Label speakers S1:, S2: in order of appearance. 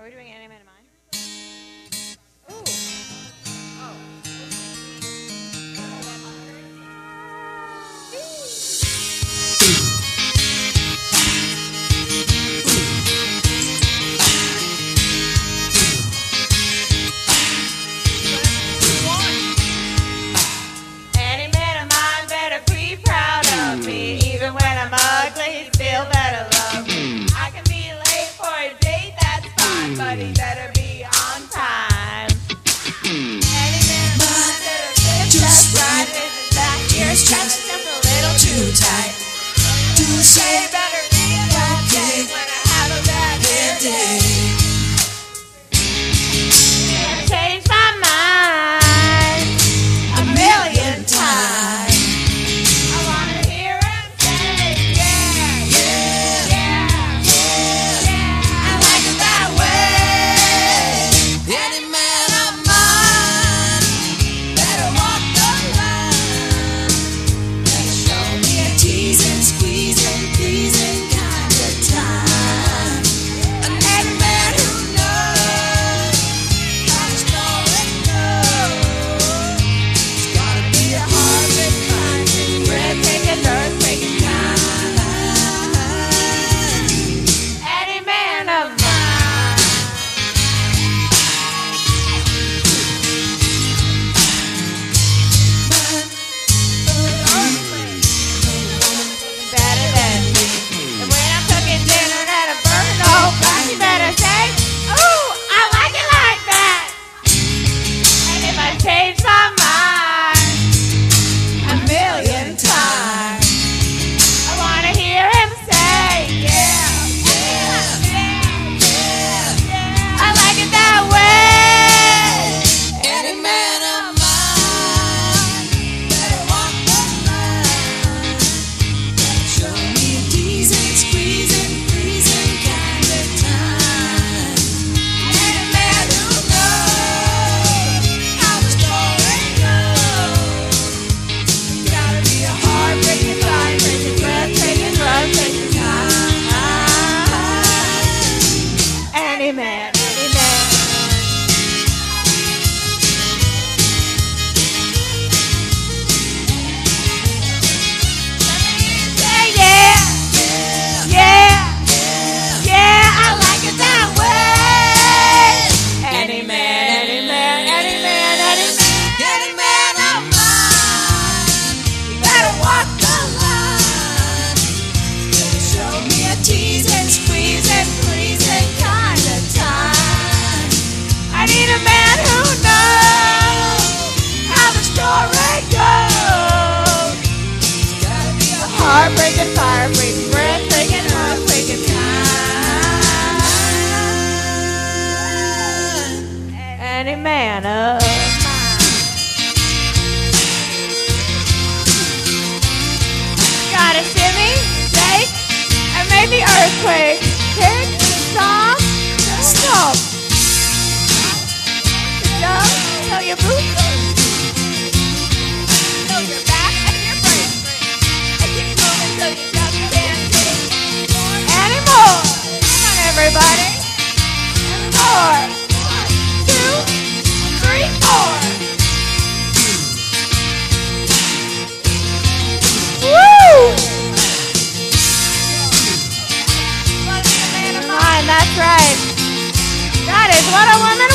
S1: Are we doing Any Man of Mine? Ooh. Oh. Any man of mine better be proud of me. Even when I'm ugly, still better love me. I can be late for a date, that's fine, but he better be on time. Any man of mine better fit just right. Isn't that your stretch just a little too tight?
S2: Do
S1: Say
S2: say
S1: better be okay when I have a bad hair day. Change my mind a million times. I wanna hear him say, yeah, yeah, yeah, yeah. I like it that way.
S2: any man of mine better walk the line. Better show me a teasing, squeezing, pleasing kind of time. Any man who knows how the story goes. It's gotta be a hard finding,
S1: Breathtaking, earthquaking
S2: kind.
S1: any man of mine. Better than me. And when I'm cooking dinner at a burning old flat, you better say, ooh, I like it like that. And if I change my mind a million times, I wanna hear him say, yeah, yeah, yeah, yeah. I like it that way.
S2: Any man of mine better walk the line. Better show me a teasing, squeezing, pleasing kind of time. Any man who knows how the story goes. It's gotta be a
S1: Heartbreaking, fine-breaking, breathtaking, drug-taking time. Any man, any man. Say yeah, yeah, yeah, I like it that way. Any man, any man, any man, any man.
S2: any man of mine. You better walk the line. Better show me a teasing, squeezing, pleasing kind of time.
S1: I need a man who knows how the story goes.
S2: Gotta be a
S1: Heartbreaking, fire-breathing, breathtaking, earthquaking time. Any man of mine. Gotta shimmy, shake, and maybe earthquake. Kick, stomp, stomp. Jump till your boots till your back and your brain. And keep moving till you just can't take anymore. Come on, everybody. And 4, 2, 3, 4. Woo! Wanna be a man of mine, that's right. That is what a woman